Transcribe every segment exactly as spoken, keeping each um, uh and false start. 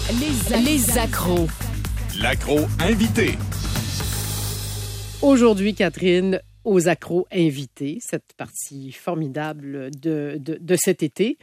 Les, les accros. L'accro invité. Aujourd'hui, Catherine, aux accros invités, cette partie formidable de, de, de cet été.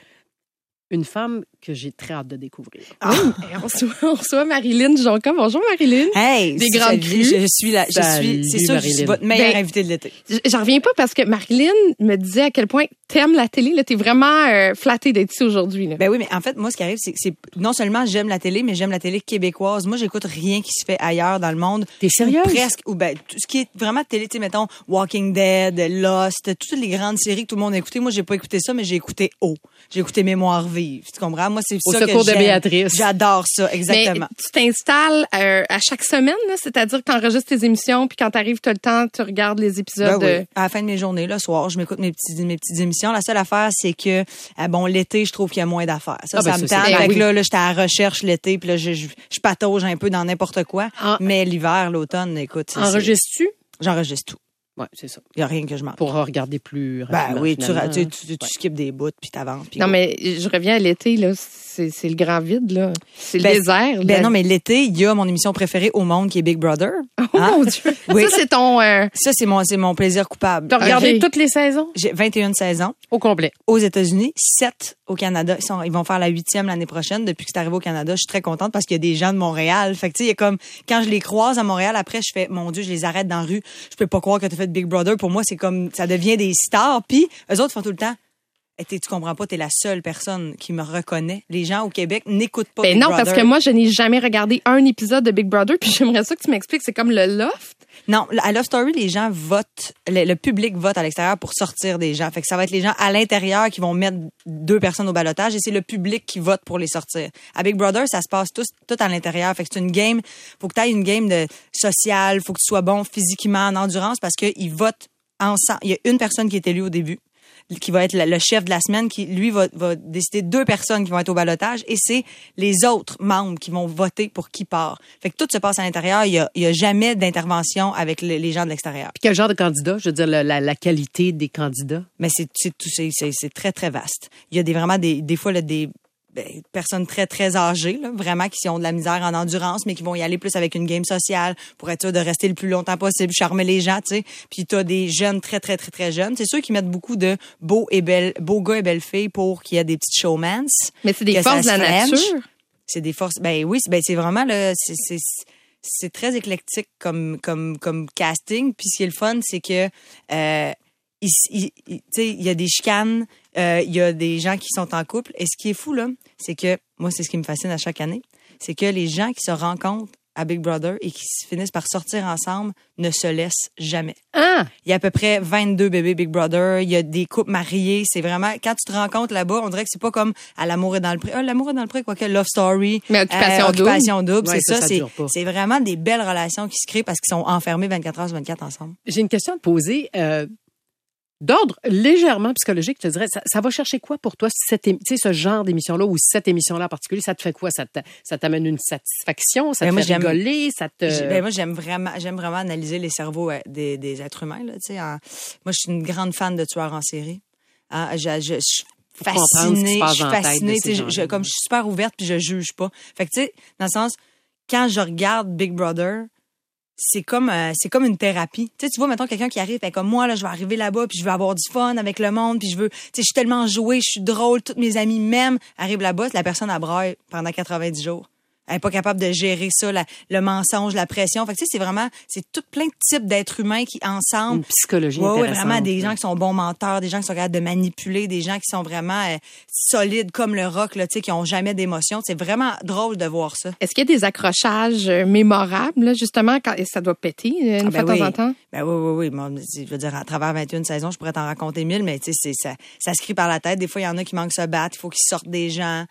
Une femme que j'ai très hâte de découvrir. Ah. Oui, on reçoit, on reçoit Marilyn Jonca. Bonjour Marilyn. Hey, des grandes crues. Je suis là, je Salut, suis, c'est sûr, Marilyn. je suis votre meilleure Ben, invitée de l'été. J'en reviens pas parce que Marilyn me disait à quel point t'aimes la télé. Là, t'es vraiment euh, flattée d'être ici aujourd'hui. Là. Ben oui, mais en fait, moi, ce qui arrive, c'est que c'est non seulement j'aime la télé, mais j'aime la télé québécoise. Moi, j'écoute rien qui se fait ailleurs dans le monde. T'es sérieuse? Ou presque, ou ben, tout ce qui est vraiment télé, tu sais, mettons, Walking Dead, Lost, toutes les grandes séries que tout le monde a écoutées. Moi, j'ai pas écouté ça, mais j'ai écouté O. J'ai écouté Mémoire vive. Tu comprends? Moi, c'est Au ça secours que de j'aime. Béatrice. J'adore ça, exactement. Mais tu t'installes euh, à chaque semaine, là, c'est-à-dire que t'enregistres tes émissions, puis quand t'arrives, t'as le temps, tu regardes les épisodes. Ben oui. euh, À la fin de mes journées, le soir, je m'écoute mes petites, mes petites émissions. La seule affaire, c'est que, euh, bon, l'été, je trouve qu'il y a moins d'affaires. Ça, Ah, ben ça me ça, tente. c'est- Fait ben que oui. là, là, j'étais à la recherche l'été, puis là, je, je, je patauge un peu dans n'importe quoi. Ah. Mais l'hiver, l'automne, écoute, c'est- Enregistres-tu? c'est- j'enregistre tout. Oui, c'est ça. Il n'y a rien que je manque. Pour regarder plus Ben rapidement. oui, tu, finalement. tu, tu, tu, tu skippes des bouts, puis t'avances. puis Non, go. mais je reviens à l'été, là. C'est, c'est le grand vide, là. C'est le Ben, désert. Ben là. non, mais l'été, il y a mon émission préférée au monde qui est Big Brother. Oh Hein? mon Dieu. Oui. Ça, c'est ton... euh, Ça, c'est mon, c'est mon plaisir coupable. T'as regardé Ok. toutes les saisons? J'ai vingt et une saisons. Au complet. Aux États-Unis, sept au Canada. Ils, sont, ils vont faire la huitième l'année prochaine. Depuis que c'est arrivé au Canada, je suis très contente parce qu'il y a des gens de Montréal. Fait que tu sais, il y a comme quand je les croise à Montréal, après je fais mon Dieu, je les arrête dans la rue. Je peux pas croire que tu as fait Big Brother. Pour moi, c'est comme ça devient des stars. Puis eux autres font tout le temps. Hey, t'es- tu comprends pas, t'es la seule personne qui me reconnaît. Les gens au Québec n'écoutent pas Ben Big non, Brother. parce que moi, je n'ai jamais regardé un épisode de Big Brother, puis j'aimerais ça que tu m'expliques. C'est comme le loft. Non, à Love Story, les gens votent, le, le public vote à l'extérieur pour sortir des gens. Fait que ça va être les gens à l'intérieur qui vont mettre deux personnes au ballottage et c'est le public qui vote pour les sortir. À Big Brother, ça se passe tout, tout à l'intérieur. Fait que c'est une game, faut que tu aies une game de sociale, faut que tu sois bon physiquement, en endurance parce qu'ils votent ensemble. Il y a une personne qui est élue au début, qui va être le le chef de la semaine, qui, lui, va, va décider deux personnes qui vont être au ballottage et c'est les autres membres qui vont voter pour qui part. Fait que tout se passe à l'intérieur. Il y a, il y a jamais d'intervention avec le- les gens de l'extérieur. Puis quel genre de candidat? Je veux dire, la, la, la qualité des candidats. Mais c'est c'est tout c'est c'est c'est très très vaste. Il y a des vraiment des des fois là, des ben, personnes très très âgées là, vraiment qui ont de la misère en endurance mais qui vont y aller plus avec une game sociale pour être sûr de rester le plus longtemps possible, charmer les gens, tu sais. Puis tu as des jeunes très très très très jeunes, c'est ceux qui mettent beaucoup de beaux et belles beaux gars et belles filles pour qu'il y ait des petites showmans. Mais c'est des Que forces de ça la se French. nature. C'est des forces ben oui, c'est ben c'est vraiment là c'est c'est c'est très éclectique comme comme comme casting. Puis ce qui est le fun, c'est que euh, il, il, il- tu sais, il y a des chicanes, euh, il y a des gens qui sont en couple. Et ce qui est fou, là, c'est que, moi, c'est ce qui me fascine à chaque année, c'est que les gens qui se rencontrent à Big Brother et qui s- finissent par sortir ensemble ne se laissent jamais. Ah! Il y a à peu près vingt-deux bébés Big Brother, il y a des couples mariés, c'est vraiment, quand tu te rencontres là-bas, on dirait que c'est pas comme à l'amour est dans le pré. Ah, l'amour est dans le pré, quoi que Love Story. Mais Occupation double. Occupation double, Ouais, c'est ça, ça, ça c'est, dure pas. c'est vraiment des belles relations qui se créent parce qu'ils sont enfermés vingt-quatre heures sur vingt-quatre ensemble. J'ai une question à te poser. Euh, d'ordre légèrement psychologique, je te dirais, ça, ça va chercher quoi pour toi, cette, émi- tu sais, ce genre d'émission-là ou cette émission-là en particulier? Ça te fait quoi? Ça, te- ça t'amène une satisfaction? Ça Ben, te moi, fait j'aime- rigoler? Ça te... J'ai- Ben moi j'aime vraiment j'aime vraiment analyser les cerveaux euh, des, des êtres humains là, tu sais. en- Moi je suis une grande fan de tueurs en série. Hein, je, je, je suis comprendre ce qui se fascinée, passe je suis dans la tête de fascinée, ces tu sais, je, gens-là. je- comme je suis super ouverte puis je juge pas. Fait que tu sais dans le sens quand je regarde Big Brother, c'est comme euh, c'est comme une thérapie. Tu sais tu vois mettons quelqu'un qui arrive fait comme moi là, je vais arriver là-bas puis je veux avoir du fun avec le monde puis je veux tu sais je suis tellement jouée, je suis drôle, tous mes amis m'aiment, arrive là-bas, la personne a braille pendant quatre-vingt-dix jours. Elle est pas capable de gérer ça, la- le mensonge, la pression. Fait que tu sais, c'est vraiment, c'est tout plein de types d'êtres humains qui ensemble. Une psychologie Ouais, ouais, intéressante. vraiment des gens qui sont bons menteurs, des gens qui sont capables de manipuler, des gens qui sont vraiment euh, solides comme le rock, là, tu sais, qui ont jamais d'émotion. C'est vraiment drôle de voir ça. Est-ce qu'il y a des accrochages euh, mémorables, là, justement, quand et ça doit péter euh, une Ah, fois ben de temps oui. en temps? Ben oui, oui, oui. Moi, je veux dire, à travers vingt et une saisons, je pourrais t'en raconter mille, mais tu sais, c'est, ça, ça se crie par la tête. Des fois, il y en a qui manquent se battre, il faut qu'ils sortent des gens.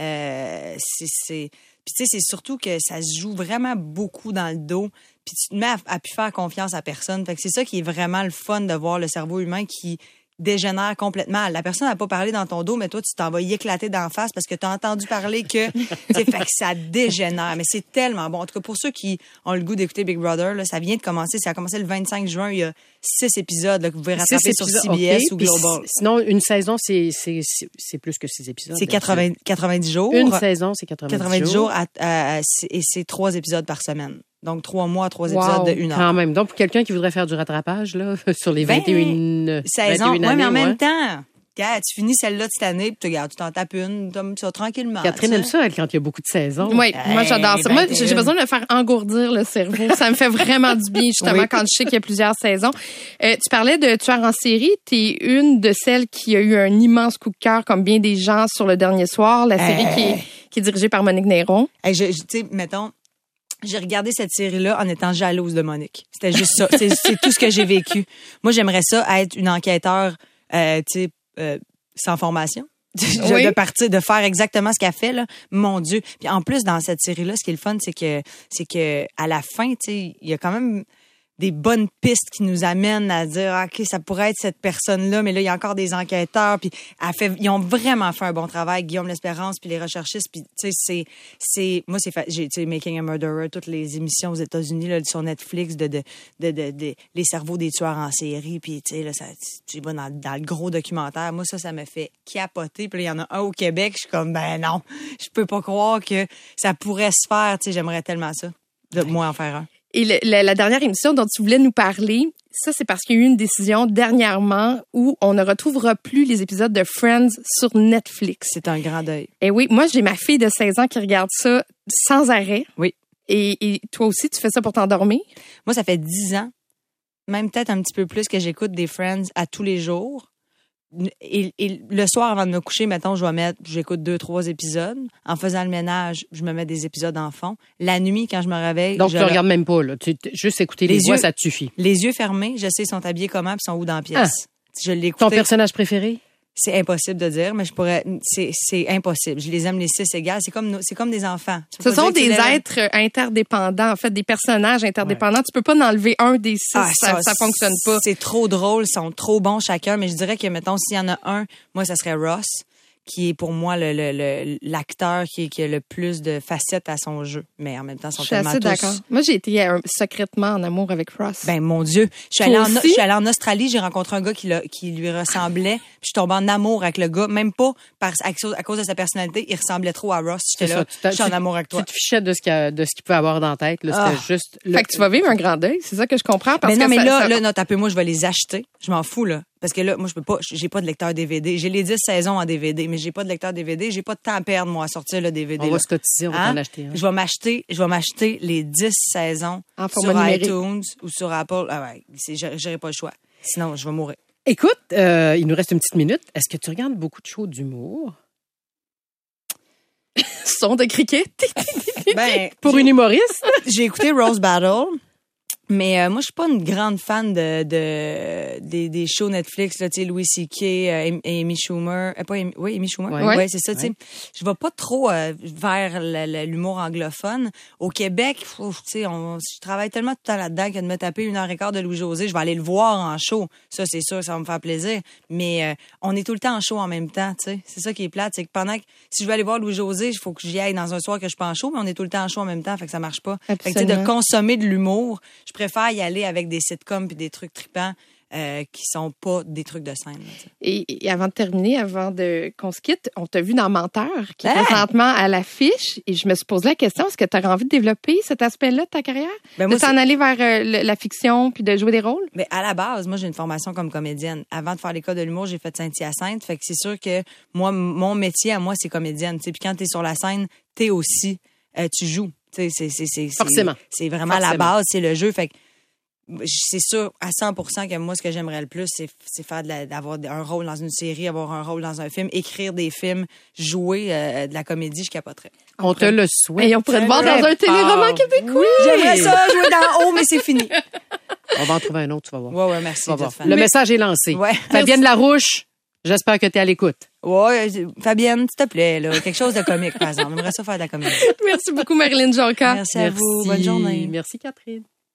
Euh, c'est, c'est... Puis tu sais, c'est surtout que ça se joue vraiment beaucoup dans le dos. Puis tu te mets à, à plus faire confiance à personne. Fait que c'est ça qui est vraiment le fun de voir le cerveau humain qui dégénère complètement. La personne n'a pas parlé dans ton dos, mais toi, tu t'en vas y éclater d'en face parce que tu as entendu parler que, tu sais, fait que ça dégénère. Mais c'est tellement bon. En tout cas, pour ceux qui ont le goût d'écouter Big Brother, là, ça vient de commencer. Ça a commencé le vingt-cinq juin. Il y a six épisodes là, que vous pouvez rattraper sur C B S okay. ou Global. Sinon, une saison, c'est, c'est, c'est, c'est plus que six épisodes. C'est quatre-vingts, quatre-vingt-dix jours. Une saison, c'est quatre-vingt-dix, quatre-vingt-dix jours. jours à, à, à, et c'est trois épisodes par semaine. Donc, trois mois, trois wow. épisodes de une heure. Quand même. Donc, pour quelqu'un qui voudrait faire du rattrapage, là, sur les vingt et une saisons. Oui, mais en même ouais. temps, regarde, tu finis celle-là de cette année, puis tu regardes, tu t'en tapes une, comme ça, tranquillement. Catherine aime ça, elle, quand il y a beaucoup de saisons. Oui, hey, moi, j'adore ça. Moi, j'ai une. besoin de me faire engourdir le cerveau. Ça me fait vraiment du bien, justement, oui. quand je sais qu'il y a plusieurs saisons. Euh, tu parlais de Tueur en série. T'es une de celles qui a eu un immense coup de cœur, comme bien des gens, sur Le Dernier Soir, la série hey. qui, est, qui est dirigée par Monique Néron. Hey, je, je, tu sais, mettons, j'ai regardé cette série-là en étant jalouse de Monique. C'était juste ça. C'est, c'est tout ce que j'ai vécu. Moi, j'aimerais ça être une enquêteur, euh, tu sais, euh, sans formation. Oui. De partir, de faire exactement ce qu'elle fait, là. Mon Dieu. Puis en plus, dans cette série-là, ce qui est le fun, c'est que, c'est que, à la fin, tu sais, il y a quand même des bonnes pistes qui nous amènent à dire, ah, OK, ça pourrait être cette personne-là, mais là, il y a encore des enquêteurs, puis elle fait, ils ont vraiment fait un bon travail, Guillaume L'Espérance, puis les recherchistes, puis, tu sais, c'est, c'est, moi, c'est, fa- j'ai, tu sais, Making a Murderer, toutes les émissions aux États-Unis, là, sur Netflix, de, de, de, de, de les cerveaux des tueurs en série, puis, tu sais, là, ça, tu vas dans, dans le gros documentaire. Moi, ça, ça me fait capoter, puis là, il y en a un au Québec, je suis comme, ben non, je peux pas croire que ça pourrait se faire, tu sais, j'aimerais tellement ça, de moi en faire un. Et le, la, la dernière émission dont tu voulais nous parler, ça, c'est parce qu'il y a eu une décision dernièrement où on ne retrouvera plus les épisodes de Friends sur Netflix. C'est un grand deuil. Et oui, moi, j'ai ma fille de seize ans qui regarde ça sans arrêt. Oui. Et, et toi aussi, tu fais ça pour t'endormir? Moi, ça fait dix ans, même peut-être un petit peu plus, que j'écoute des Friends à tous les jours. Et, et le soir, avant de me coucher, mettons, je vais mettre, j'écoute deux, trois épisodes. En faisant le ménage, je me mets des épisodes en fond. La nuit, quand je me réveille... Donc, je tu ne le... regardes même pas, là. Tu, juste écouter les, les voix, yeux, ça te suffit. Les yeux fermés, je sais, ils sont habillés comment, puis sont où dans la pièce. Ah. Je l'ai écouté. Ton personnage préféré? C'est impossible de dire, mais je pourrais. C'est, c'est impossible. Je les aime les six égales. C'est comme, c'est comme des enfants. Ce sont des êtres interdépendants, en fait, des personnages interdépendants. Ouais. Tu peux pas en enlever un des six, ah, ça, ça, ça fonctionne pas. C'est trop drôle, ils sont trop bons chacun, mais je dirais que, mettons, s'il y en a un, moi, ça serait Ross, qui est pour moi le, le, le, l'acteur qui, qui a le plus de facettes à son jeu. Mais en même temps, ils sont tellement tous... Je suis assez d'accord. Moi, j'ai été euh, secrètement en amour avec Ross. Ben, mon Dieu. Je suis, allée en, je suis allée en Australie, j'ai rencontré un gars qui, l'a, qui lui ressemblait. Puis je suis tombée en amour avec le gars. Même pas par, à, cause, à cause de sa personnalité, il ressemblait trop à Ross. J'étais là, je suis en amour avec toi. Tu te fichais de ce qu'il, de ce qu'il peut avoir dans la tête. Là. C'était ah. juste... Le... Fait que tu vas vivre un grand deuil, c'est ça que je comprends. Parce mais non, que mais ça, là, ça... là, non, tapez moi, je vais les acheter. Je m'en fous, là. Parce que là, moi, je peux pas, j'ai pas de lecteur D V D. J'ai les dix saisons en D V D, mais j'ai pas de lecteur D V D. J'ai pas de temps à perdre, moi, à sortir le D V D. On là. va se cotiser, on va hein? t'en acheter. Hein? Je vais m'acheter, je vais m'acheter les dix saisons en sur iTunes ou sur Apple. Ah ouais, c'est, j'aurai pas le choix. Sinon, je vais mourir. Écoute, euh, il nous reste une petite minute. Est-ce que tu regardes beaucoup de shows d'humour? Son de cricket. Ben, pour une humoriste? J'ai écouté Rose Battle. Mais euh, moi, je suis pas une grande fan de, de des, des shows Netflix, là, tu sais, Louis C K, euh, Amy Schumer, euh, pas Amy, oui, Amy Schumer, ouais, ouais, ouais c'est ça, ouais. tu sais. Je vais pas trop euh, vers le, le, l'humour anglophone. Au Québec, tu sais, on, je travaille tellement tout le temps là-dedans que de me taper une heure et quart de Louis-José, je vais aller le voir en show. Ça, c'est sûr, ça va me faire plaisir. Mais euh, on est tout le temps en show en même temps, tu sais. C'est ça qui est plate, c'est que pendant que si je veux aller voir Louis-José, il faut que j'y aille dans un soir que je suis pas en show, mais on est tout le temps en show en même temps, fait que ça marche pas. Absolument. Fait que, tu sais, de consommer de l'humour, je préfère y aller avec des sitcoms puis des trucs tripants euh, qui sont pas des trucs de scène. Là, et, et avant de terminer, avant de qu'on se quitte, on t'a vu dans Menteur, qui est ah! présentement à l'affiche, et je me suis posé la question, est-ce que tu as envie de développer cet aspect-là de ta carrière? Ben moi, de t'en aller vers euh, le, la fiction puis de jouer des rôles? Mais à la base, moi, j'ai une formation comme comédienne. Avant de faire l'école de l'humour, j'ai fait Saint-Hyacinthe. Fait que c'est sûr que moi, mon métier à moi, c'est comédienne. Puis quand t'es sur la scène, t'es aussi, euh, tu joues. C'est, c'est, c'est, c'est, Forcément. C'est, c'est vraiment Forcément. La base, c'est le jeu. Fait que c'est sûr à cent pour cent que moi, ce que j'aimerais le plus, c'est, c'est faire de la, d'avoir un rôle dans une série, avoir un rôle dans un film, écrire des films, jouer euh, de la comédie, je capoterais. On, on te le souhaite. Et on pourrait te voir dans un téléroman québécois. Oui. J'aimerais ça, jouer dans haut, mais c'est fini. On va en trouver un autre, tu vas voir. Ouais, ouais, merci. Le mais... message est lancé. Ouais. Fabienne Larouche, j'espère que tu es à l'écoute. Ouais, Fabienne, s'il te plaît, là, quelque chose de comique, par exemple. J'aimerais ça faire de la comédie. Merci beaucoup, Marilyn Jonca. Merci à Merci. vous. Bonne journée. Merci, Catherine.